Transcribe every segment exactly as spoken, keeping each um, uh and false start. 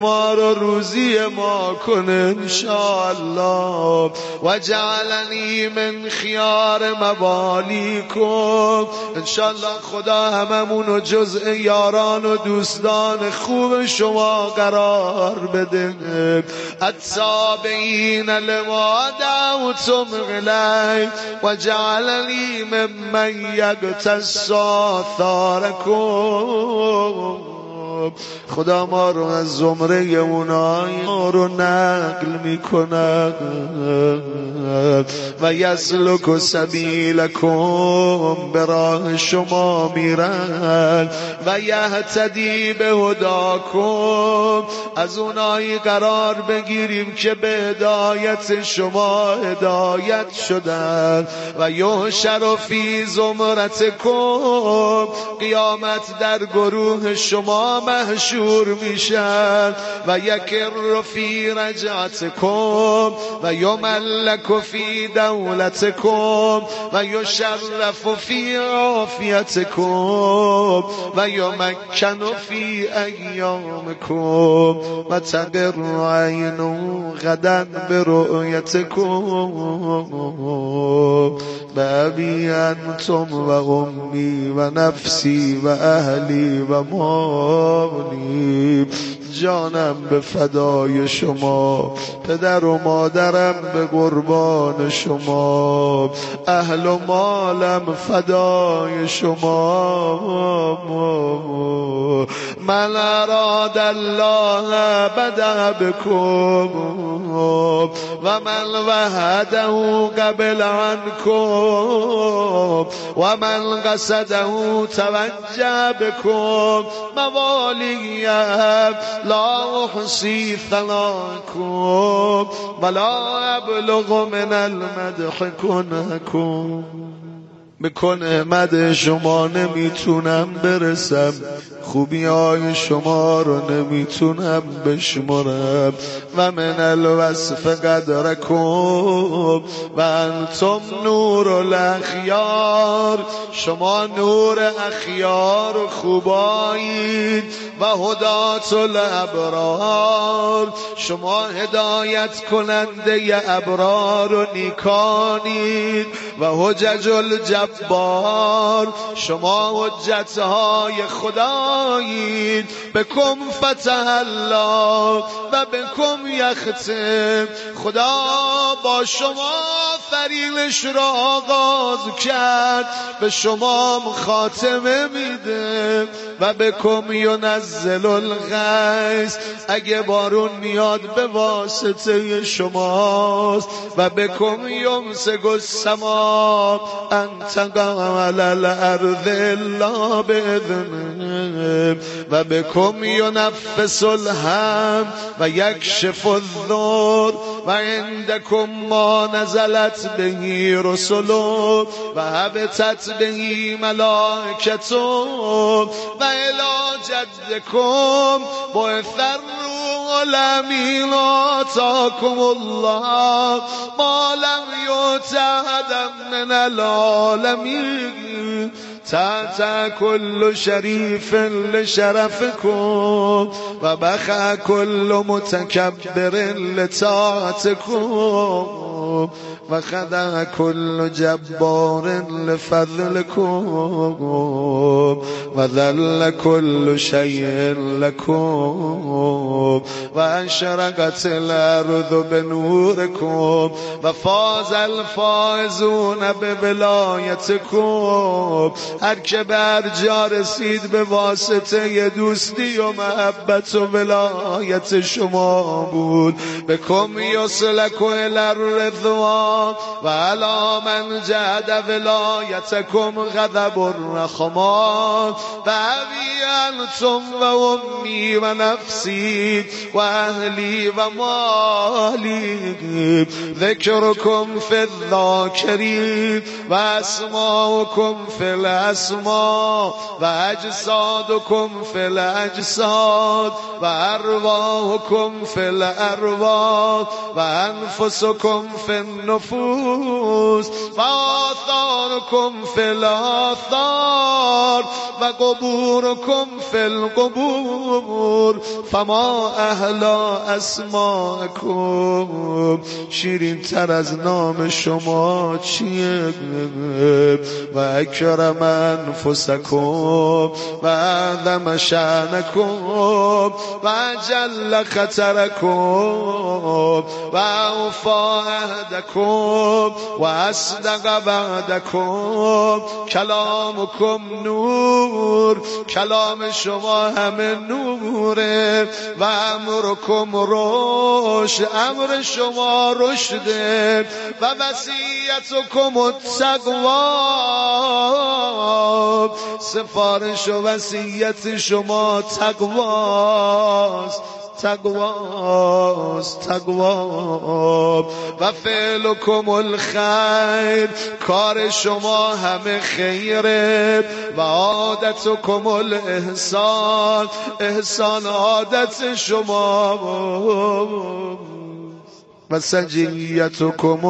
ما رو روزی ما کن انشاءالله و جعلنی من خیار موالیکم. انشاءالله خدا هممونو جزء یاران و دوستان خوب شما قرار بده. التابعین لما دعوتم الیه و جعلنی ممن یقتص آثارکم. خدا ما رو از زمره اونایی رو نقل میکنه و یسلک سبیلکم، به راه شما میرن و یهتدی به هداکم، از اونایی قرار بگیریم که به هدایت شما هدایت شدن. و یحشر فی زمرتکم، قیامت در گروه شما محشور میشن. و یکر فی رجعتکم و یملک فی دولتکم و یشرف فی عافیتکم و یمکن فی ایامکم و تقر عین غدا برؤیتکم بابی انتم و امی و نفسی و اهلی و مالی. جانم به فدای شما، پدر و مادرم به قربان شما، اهل و مالم فدای شما. من اراد الله بدأ بكم و من وحده قبل عنكم و من قصده توجه بكم. موالی لا احصی ثناءکم ولا ابلغ من المدح کنکم. به کنه مد شما نمیتونم برسم، خوبی های شما رو نمیتونم بشمرم. و من الوصف قدرکم و انتم نور الاخیار، شما نور اخیار و خوبایید. و هدات الابرار، شما هدایت کننده ابرار و نیکانید. و حجج الجبار، شما حجتهای خدایید. بکم فتح الله و بکم یختم، خدا با شما فریلش را آغاز کرد، به شما خاتمه میده. و بکم ینزل الغیث، اگه بارون میاد به واسطه شماست. و بکم یمسک السما ان تقع علی الارض الا باذنه. و بکم ینفس الهم و یکشف الضر و عندکم ما نزلت بهی رسل و هبطت بهی ملائکت و الی جدکم بعث الروح الامین آتاکم الله ما لم یؤت احدا من العالمین تحت کل شریف لشرفکم و بخع کل متکبر لطاعتکم و خدع کل جبار لفضلکم و ذل کل شیء لکم و اشرقت الارض بنورکم و فاز الفائزون بولایتکم. هر که به ارجا رسید به واسطه دوستی و محبت و ولایت شما بود. بکم یسلک الی الرضوان و علی من جهد ولایتکم غضب الرحمن. و ابی انتم و امی و نفسی و اهلی و مالی. ذکرکم فی الذاکرین و اسماؤکم فی الاسماء و اجسادکم فی الاجساد و ارواحکم فی الارواح و انفسکم فی النفوس و آثارکم فی الآثار و قبورکم فی القبور. فما اهل اعلا اسماءکم، شیرین تر از نام شما چیه؟ و اکرم انفسکم و اعظم شأنکم و جل خطرکم و اوفا عهدکم و اصدق وعدکم. کلامکم نور، کلام شما همه نوره. و امرکم رشد، امر شما رشده. و وصیتکم التقوا، سفارش و وصیت شما تقواست، تقواست، تقوا. و فعلکم الخیر، کار شما همه خیره. و عادتکم الاحسان، احسان عادت شما. و سجیتکم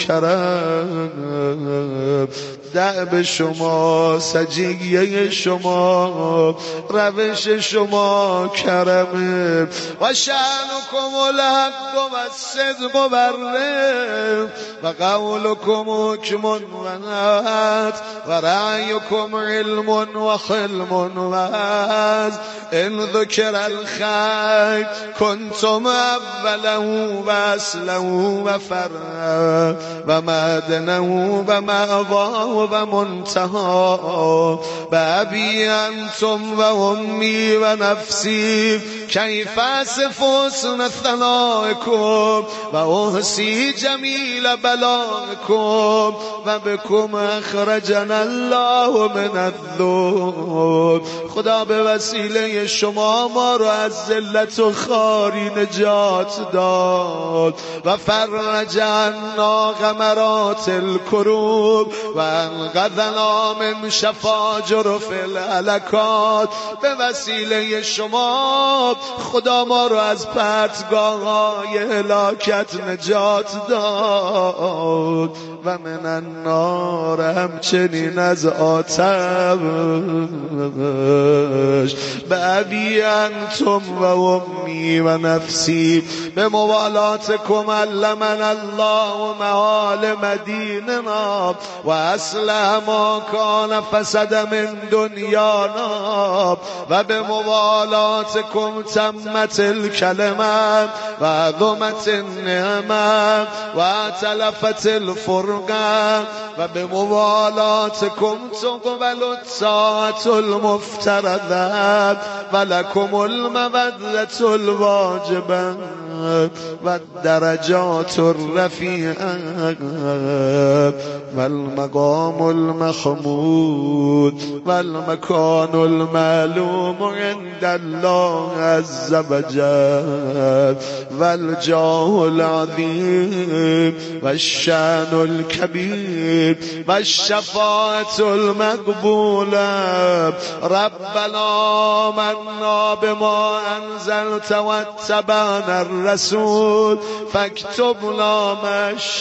الکرم، دأب شما، سجیه شما، روش شما کرمه. و شأنکم الحق و الصدق و الرفق و قولکم حکم و نهت و رأیکم علم و حلم و عز. ان ذکر الخیر کنتم اوله و اصله و فرعه و معدنه و مأواه و منتهى. بأبی انتم و امی و نفسی کیف اصف حسن ثنائکم و احصی جمیل بلائکم. و بکم اخرجنا الله من الذل، خدا به وسیله شما ما رو از ذلت و خواری نجات داد. و فرج عنا غمرات الکروب و انقذنا من شفاجرف الهلکات. به وسیله شما خدا ما رو از پرتگاه‌های هلاکت نجات داد. و من النار، همچنین از آتش. به ابی انتم و امی و نفسی به موالاتکم علمنا الله معالم دیننا و اصلح ما کان فسد من دنیانا. و به موالاتکم تمت الکلمه و عظمت النعمه و تلفت الفرقه. و به موالاتکم تقبل الطاعة المفترضه و لکم المودة الواجبه و الدرجات الرفیعه و المقام المحمود و المکان المعلوم عند الله عز وجل و الجاه العظیم و الشأن الكبير و الشفاعة المقبولة. ربنا آمنا بما انزلت واتبعنا الرسول فاكتبنا مع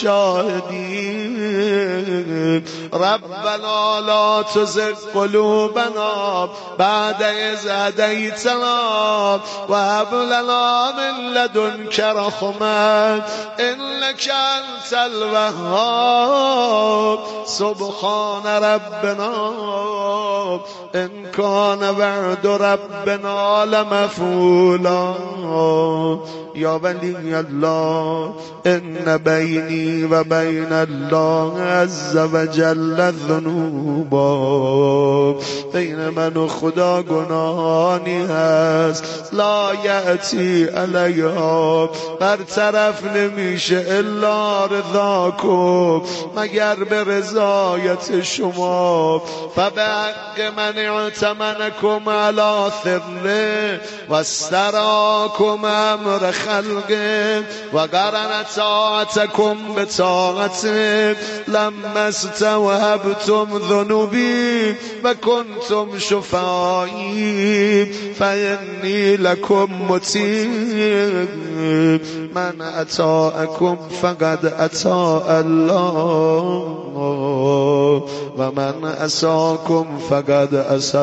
الشاهدين. ربنا لا تزغ قلوبنا بعد إذ هديتنا وهب لنا من لدنك رحمة إنك أنت الوهاب. سبحان ربنا إن كان وعد ربنا لمفعولا. یا ولی الله ان بینی و بین الله عز وجل ذنوبا، بین من و خدا گناهانی هست لا یأتی علیها، برطرف نمیشه الا رضاکم، مگر به رضایت شما. فبحق من اعتمنکم علی سره و استراکم امر خلقه و قرن طاعتکم بطاعته لما استوهبتم ذنوبی و کنتم شفائی فانی لکم مطیع. من اطاعکم فقد اطاع الله و من عصاکم فقد عصی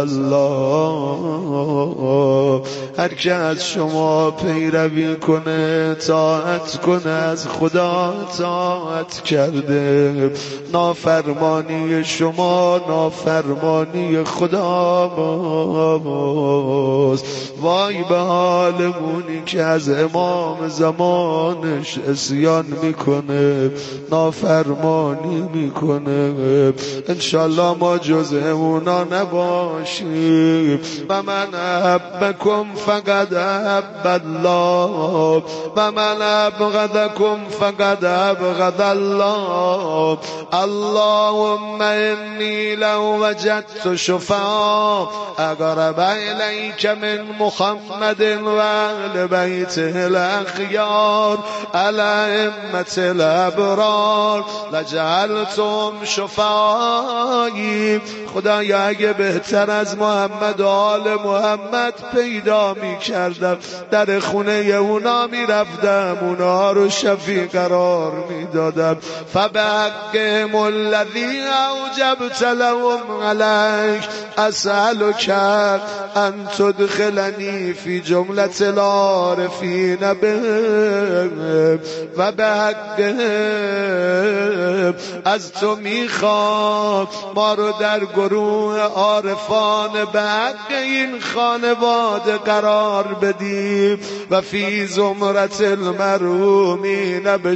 الله. هر که از شما پیروی کنه، طاعت کنه، از خدا طاعت کرده. نافرمانی شما نافرمانی خدا باست. وای به حالمونی که از امام زمانش عصیان میکنه، نافرمانی میکنه. انشالله ما جزء اونا نباشیم. و من احبکم فقد احب الله و من ابغضکم فقد ابغض الله. اللهم انی لو وجدت شفاعا اقرب الیک من محمد و اهل بیته الاخیار الائمة الابرار لجعلتم شفاعی. خدایا اگه بهتر از محمد و آل محمد پیدا می کردم، در خونه اونا می رفتم، اونا رو شفیع قرار می دادم. فبحقهم الذی اوجبت لهم علیک اسألک ان تدخلنی فی جملة العارفین بهم و بحقهم از تو میخوام ما رو در گروه عارفان به حق این خانواده قرار بدیم و فی زمرة المرحومین به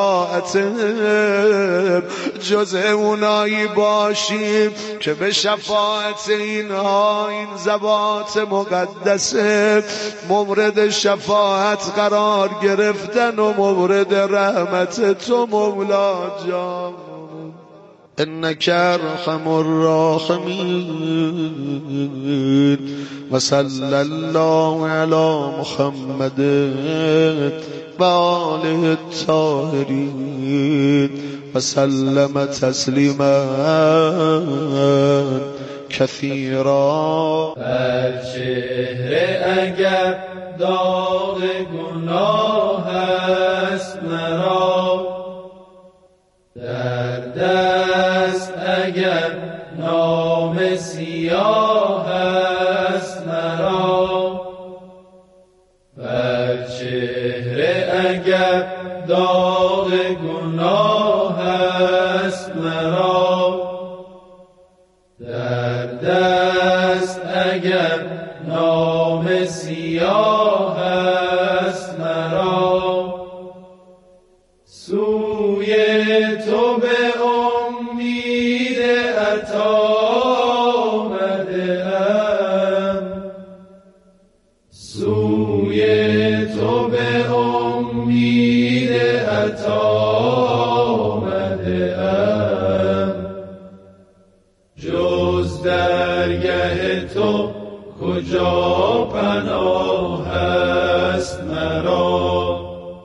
شفاعتهم جزء اونایی باشیم که به شفاعت اینها، این ذوات مقدسه، مورد شفاعت قرار گرفتن و مورد رحمت تو مولا جان. انک ارحم الراحمین و صلی الله علی محمد و آله الطاهرین و سلم تسلیما کثیرا. بر چهره اگر داغ گناه است مرا، در دست اگر نام سیاه است مرا، بر چهره اگر داغ گناه است مرا، در دست اگر نام سیاه است مرا، سوی تو به امید عطا آمده‌ام، سوی تو به امید عطا آمده‌ام. جز درگه تو کجا پناه است مرا،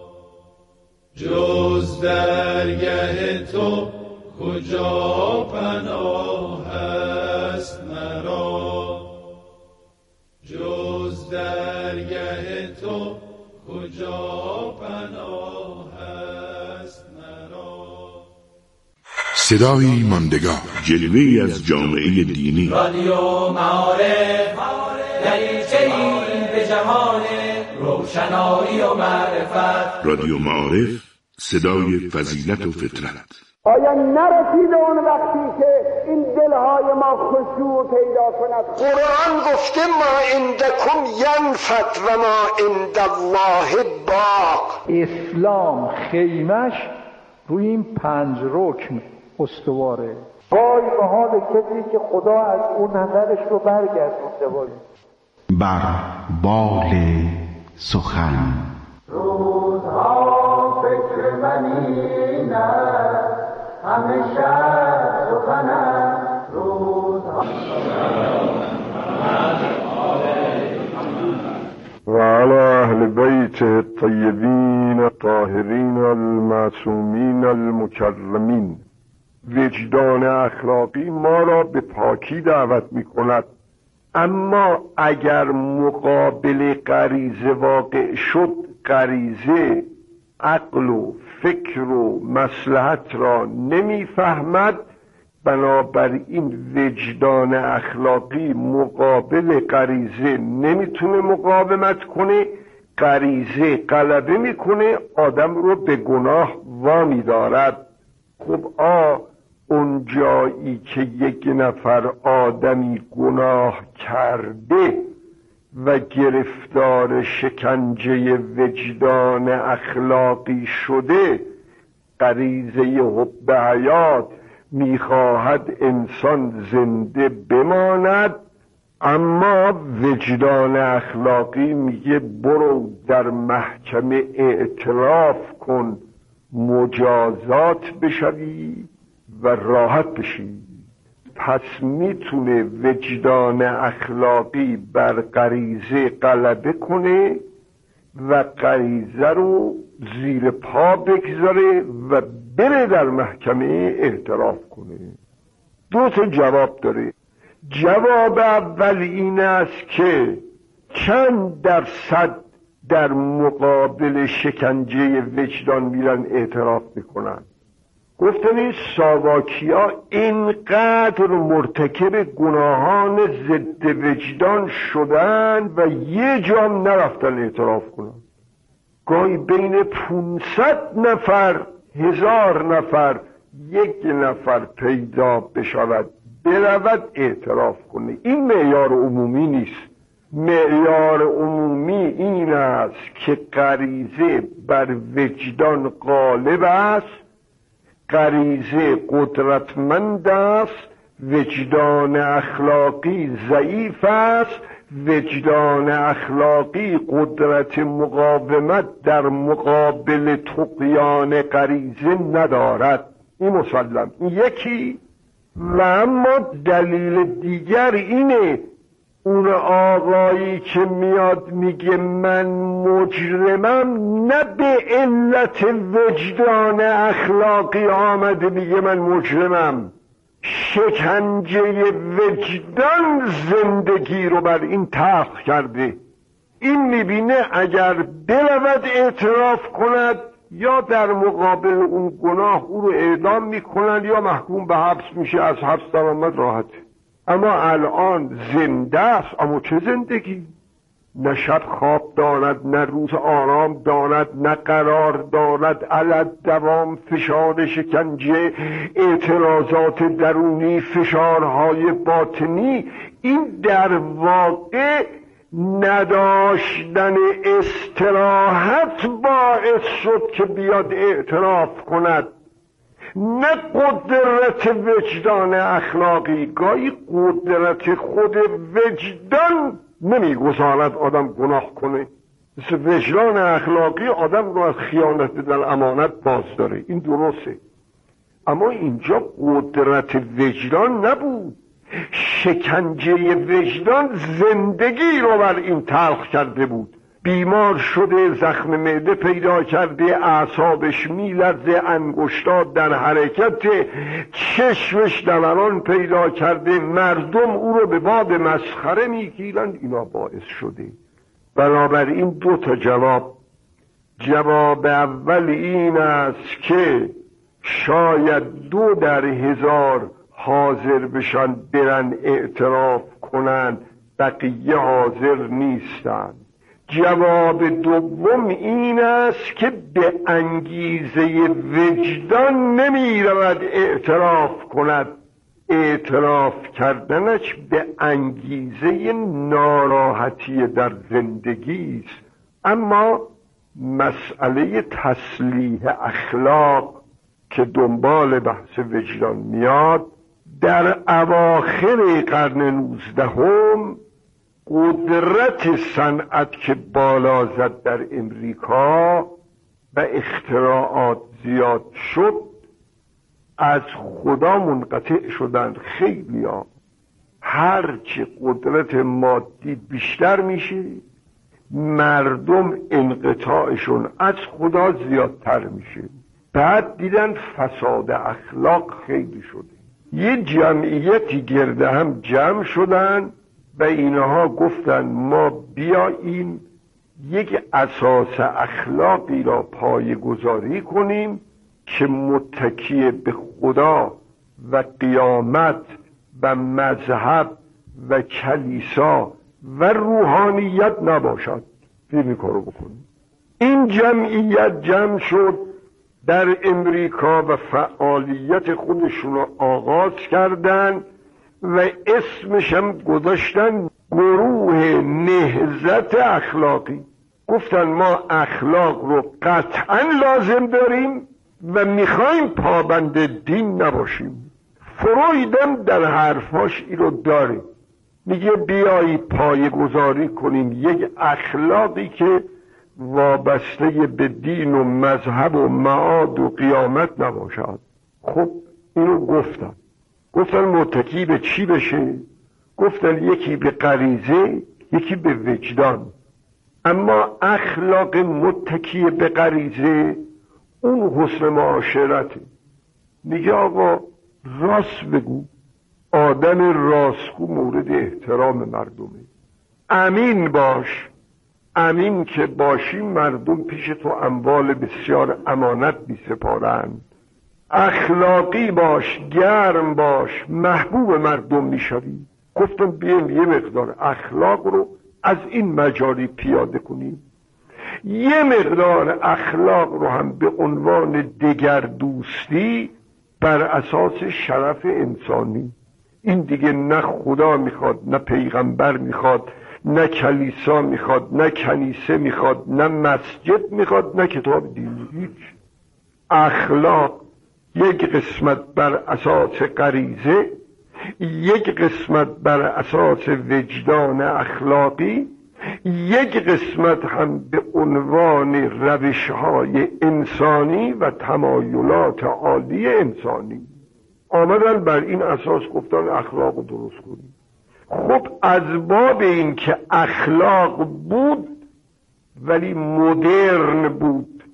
جز درگه تو کجا پناه است مرا، جز درگه تو کجا پناه است مرا. صدایی ماندگار، جلوه‌ای از جامعه دینی. رادیو معارف، دریچه‌ای به جهان روشنایی و معرفت. رادیو معارف، صدای فضیلت و فطرت. آیا نرسیده اون وقتی که این دلهای ما خشوع پیدا کند؟ قرآن گفته ما عندکم ینفد و ما عند الله باق. اسلام خیمش روی این پنج رکن استواره. وای به حال کسی که خدا از اون نظرش رو برگردونده باشه. بر بال سخن روزها فکر من این است، همیشه سخنم روزها. و علی اهل بیت الطیبین الطاهرین المعصومین المکرمین. وجدان اخلاقی ما را به پاکی دعوت می کند، اما اگر مقابل غریزه واقع شد، غریزه عقل و فکر و مصلحت را نمیفهمد، بنابراین وجدان اخلاقی مقابل غریزه نمیتونه مقاومت کنه، غریزه غلبه میکنه، آدم رو به گناه وامی دارد. خب آ اون جایی که یک نفر آدمی گناه کرده و گرفتار شکنجه وجدان اخلاقی شده، غریزه حب حیات میخواهد انسان زنده بماند، اما وجدان اخلاقی میگه برو در محکمه اعتراف کن، مجازات بشوی و راحت بشی. پس میتونه وجدان اخلاقی بر غریزه غلبه کنه و غریزه رو زیر پا بگذاره و بره در محکمه اعتراف کنه. دو تا جواب داره. جواب اول این است که چند درصد در مقابل شکنجه وجدان میرن اعتراف میکنن. گفتن ساواکیا اینقدر مرتکب گناهان ضد وجدان شدن و یه جام نرفتن اعتراف کنن. گاهی بین پونصد نفر هزار نفر یک نفر پیدا بشود برود اعتراف کنه. این معیار عمومی نیست. معیار عمومی این است که غریزه بر وجدان غالب است، غریزه قدرتمند است، وجدان اخلاقی ضعیف است، وجدان اخلاقی قدرت مقاومت در مقابل طغیان غریزه ندارد. این مسلم. یکی و اما دلیل دیگر اینه، اون آقایی که میاد میگه من مجرمم نه به علت وجدان اخلاقی آمده میگه من مجرمم، شکنجه وجدان زندگی رو بر این تلخ کرده. این میبینه اگر برود اعتراف کند یا در مقابل اون گناه او رو اعدام میکنن یا محکوم به حبس میشه، از حبس درآمد راحته. اما الان زنده است، اما چه زندگی؟ نه شب خواب دارد، نه روز آرام دارد، نه قرار دارد، علت دوام فشار شکنجه، اعتراضات درونی، فشارهای باطنی. این در واقع نداشتن استراحت باعث شد که بیاد اعتراف کند، نه قدرت وجدان اخلاقی. گاهی قدرت خود وجدان نمیگذارد آدم گناه کنه. مثل وجدان اخلاقی آدم رو از خیانت در امانت باز داره، این درسته. اما اینجا قدرت وجدان نبود، شکنجه وجدان زندگی رو بر این تلخ کرده بود. بیمار شده، زخم معده پیدا کرده، اعصابش میلرزه، انگشتا در حرکت، چشمش دوران پیدا کرده، مردم او رو به باد مسخره میگیرند. اینا باعث شده. بنابراین دو تا جواب. جواب اول این است که شاید دو در هزار حاضر بشن برن اعتراف کنند، بقیه حاضر نیستند. جواب دوم این است که به انگیزه وجدان نمی رود اعتراف کند، اعتراف کردنش به انگیزه ناراحتی در زندگی است. اما مسئله تصلیح اخلاق که دنبال بحث وجدان میاد، در اواخر قرن نوزدهم قدرت صنعت که بالا زد در امریکا و اختراعات زیاد شد، از خدا منقطع شدند خیلی ها. هرچی قدرت مادی بیشتر میشه، مردم انقطاعشون از خدا زیادتر میشه. بعد دیدن فساد اخلاق خیلی شده. یه جمعیتی گرده هم جمع شدن و اینها گفتن ما بیاییم یک اساس اخلاقی را پایه‌گذاری کنیم که متکی به خدا و قیامت و مذهب و کلیسا و روحانیت نباشد. این کارو بکنیم. این جمعیت جمع شد در امریکا و فعالیت خودشون رو آغاز کردن و اسمش هم گذاشتن گروه نهضت اخلاقی. گفتن ما اخلاق رو قطعا لازم داریم و میخوایم پابند دین نباشیم. فرویدم در حرفاش این رو داره، میگه بیایی پایه‌گذاری کنیم یک اخلاقی که وابسته به دین و مذهب و معاد و قیامت نباشد. خب اینو گفتن گفتن متکی به چی بشه؟ گفتن یکی به غریزه، یکی به وجدان. اما اخلاق متکی به غریزه اون حسن معاشرته. میگه آقا راست بگو، آدم راستگو مورد احترام مردمه. امین باش، امین که باشی مردم پیش تو اموال بسیار امانت میسپارند. اخلاقی باش، گرم باش، محبوب مردم میشوی. گفتم بیایم یه مقدار اخلاق رو از این مجاری پیاده کنیم، یه مقدار اخلاق رو هم به عنوان دگر دوستی بر اساس شرف انسانی. این دیگه نه خدا میخواد، نه پیغمبر میخواد، نه کلیسا میخواد، نه کنیسه میخواد، نه مسجد میخواد، نه کتاب دینی. هیچ. اخلاق یک قسمت بر اساس غریزه، یک قسمت بر اساس وجدان اخلاقی، یک قسمت هم به عنوان روش‌های انسانی و تمایلات عالی انسانی. آمدن بر این اساس گفتن اخلاق رو درست کنیم. خب از باب این که اخلاق بود ولی مدرن بود،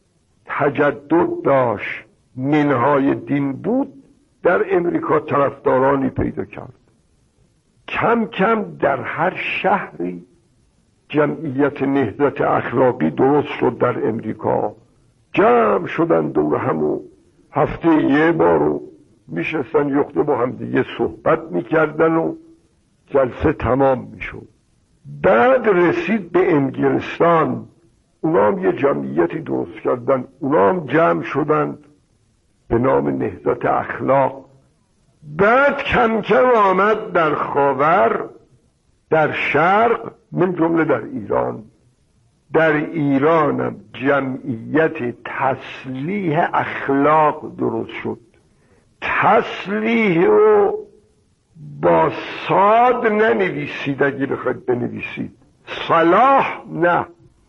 تجدد داشت، منهای دین بود، در امریکا طرفدارانی پیدا کرد. کم کم در هر شهری جمعیت نهضت اخلاقی درست شد. در امریکا جمع شدن دور همو هفته یه بارو میشستن یخته با هم دیگه صحبت میکردن و جلسه تمام میشد. بعد رسید به انگلستان، اونا هم یه جمعیتی درست کردن، اونا هم جمع شدن به نام نهضت اخلاق. بعد کم کم آمد در خاور، در شرق، من جمله در ایران. در ایران هم جمعیت تصلیح اخلاق درست شد. تصلیح رو با صاد ننویسید، اگه بخواید بنویسید صلاح نه،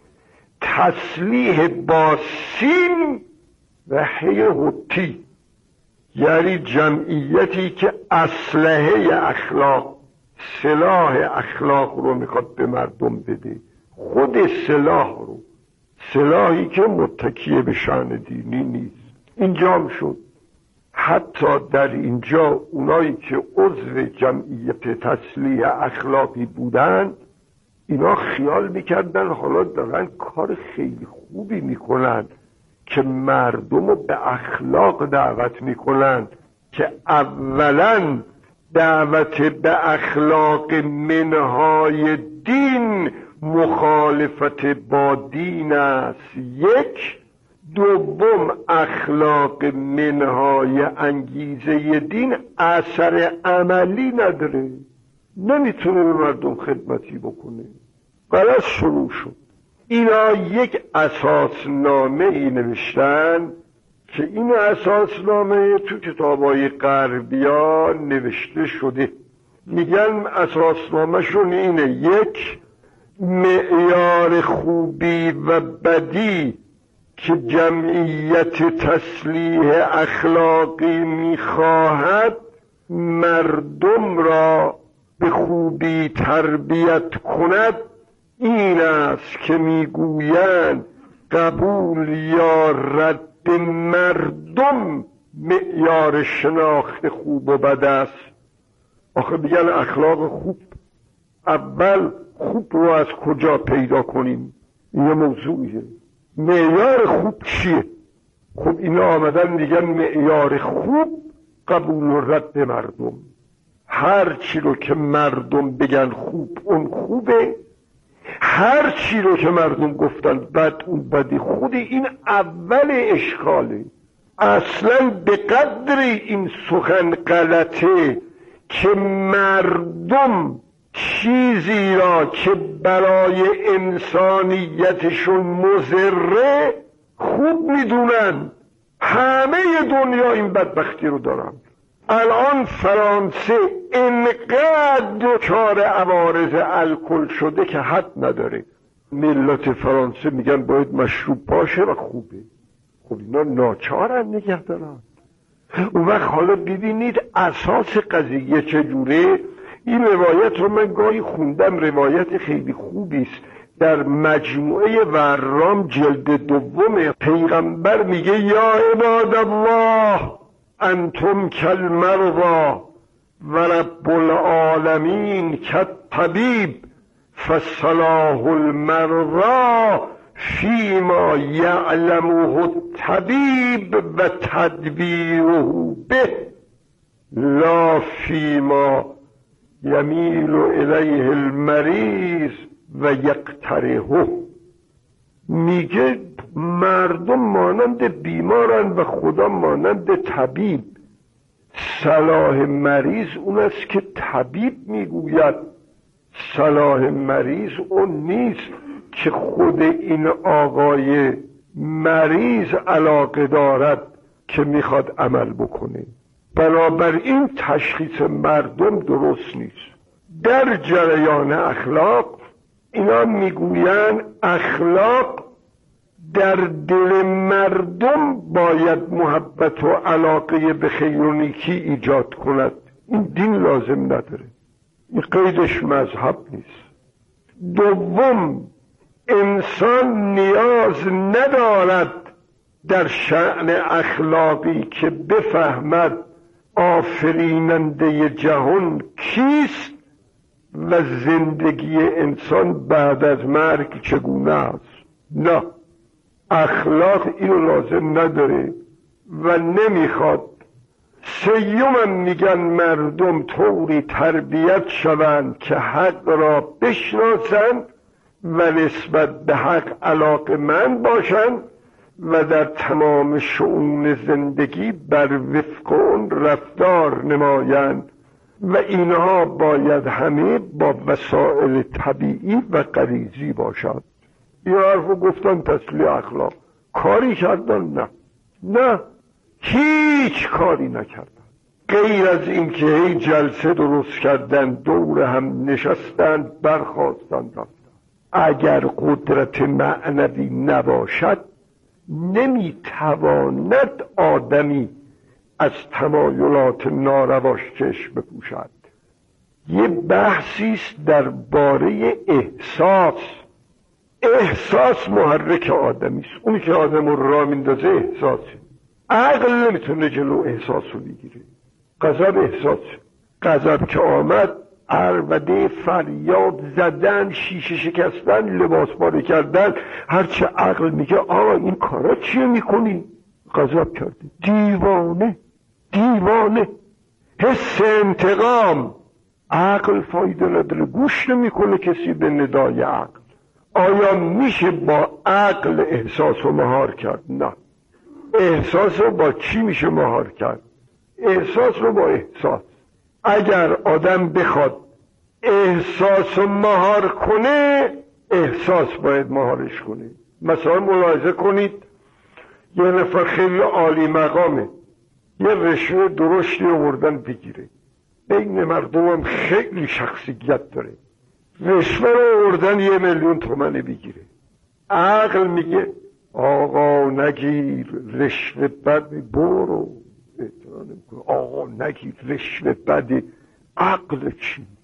تصلیح با سین و هی حتی، یعنی جمعیتی که اسلحه اخلاق، سلاح اخلاق رو میخواد به مردم بده. خود سلاح رو، سلاحی که متکی به شأن دینی نیست. اینجا شد حتی در اینجا اونایی که عضو جمعیت تصلیح اخلاقی بودن، اینا خیال میکردن حالا دارن کار خیلی خوبی میکنن که مردم رو به اخلاق دعوت میکنن، که اولا دعوت به اخلاق منهای دین مخالفت با دین است. یک. دوم اخلاق منهای انگیزه دین اثر عملی نداره، نمیتونه به مردم خدمتی بکنه. غلط شروع شد. اینا یک اساسنامه ای نوشتن که این اساسنامه تو کتابای غربیا نوشته شده. میگن اساسنامه شون اینه: یک، معیار خوبی و بدی که جمعیت تصلیح اخلاقی میخواهد مردم را به خوبی تربیت کند این است که میگویند قبول یا رد مردم معیار شناخت خوب و بد است. آخه میگن اخلاق خوب، اول خوب رو از کجا پیدا کنیم؟ این یه موضوعیه. معیار خوب چیه؟ خب اینا آمدن میگن معیار خوب قبول و رد مردم. هر چی رو که مردم بگن خوب اون خوبه، هر چی رو که مردم گفتن بد اون بدی. خود این اول اشکاله. اصلا به قدر این سخن غلطه که مردم چیزی را که برای انسانیتشون مضره خوب میدونن. همه دنیا این بدبختی رو دارن. الان فرانسه انقدر دچار عوارض الکل شده که حد نداره. ملت فرانسه میگن باید مشروب باشه و خوبه. خب اینا ناچارن نگه دارن. اون وقت حالا ببینید اساس قضیه چجوره. این روایت رو من گاهی خوندم، روایت خیلی خوبی است. در مجموعه ورام جلد دوم پیغمبر میگه یا عباد الله انتم کالمرضی و رب العالمین کالطبیب فصلاح المرضی فیما یعلمه الطبیب و تدبیره به لا فیما یمیل الیه المریض و یقترحه. میگه مردم مانند بیمارن و خدا مانند طبیب. صلاح مریض اون است که طبیب میگوید، صلاح مریض اون نیست که خود این آقای مریض علاقه دارد که میخواد عمل بکنه. بنابراین تشخیص مردم درست نیست. در جریان اخلاق اینا میگوین اخلاق در دل مردم باید محبت و علاقه به خیر و نیکی ایجاد کند. این دین لازم نداره. این قیدش مذهب نیست. دوم، انسان نیاز ندارد در شأن اخلاقی که بفهمد آفریننده جهان کیست و زندگی انسان بعد از مرگ چگونه است. نه، اخلاق اینو لازم نداره و نمیخواد. سیوم میگن مردم طوری تربیت شوند که حق را بشناسند و نسبت به حق علاقه‌مند باشند و در تمام شؤون زندگی بر وفق اون رفتار نمایند و اینها باید همه با وسائل طبیعی و غریزی باشد. این حرفو گفتن تصلیح اخلاق. کاری کردن؟ نه نه، هیچ کاری نکردن غیر از این که هی جلسه درست کردن، دور هم نشستن، برخواستن رفتن. اگر قدرت معنوی نباشد نمیتواند آدمی از تمایلات نارواش چشم بپوشد. یه بحثیست درباره احساس. احساس محرک آدمی است. اون که آدم رو راه میندازه احساسه. عقل نمیتونه جلو احساس رو بگیره. غضب احساس. غضب که آمد عربده، فریاد زدن، شیشه شکستن، لباس پاره کردن. هرچه عقل میگه آقا این کارا چیه میکنی؟ غضب کردی. دیوانه دیوانه. حس انتقام. عقل فایده نداره، گوش نمیکنه کسی به ندای عقل. آیا میشه با عقل احساس رو مهار کرد؟ نه. احساس رو با چی میشه مهار کرد؟ احساس رو با احساس. اگر آدم بخواد احساس رو مهار کنه، احساس باید مهارش کنه. مثلا ملاحظه کنید یه نفر خیلی عالی مقامه، یه رشوه درشتی آوردن بگیره، بین مردم هم خیلی شخصیت داره، رشوه رو آوردن یه میلیون تومنه بگیره. عقل میگه آقا نگیر رشوه بد، برو. آقا نگیر رشوه بد. عقل چی؟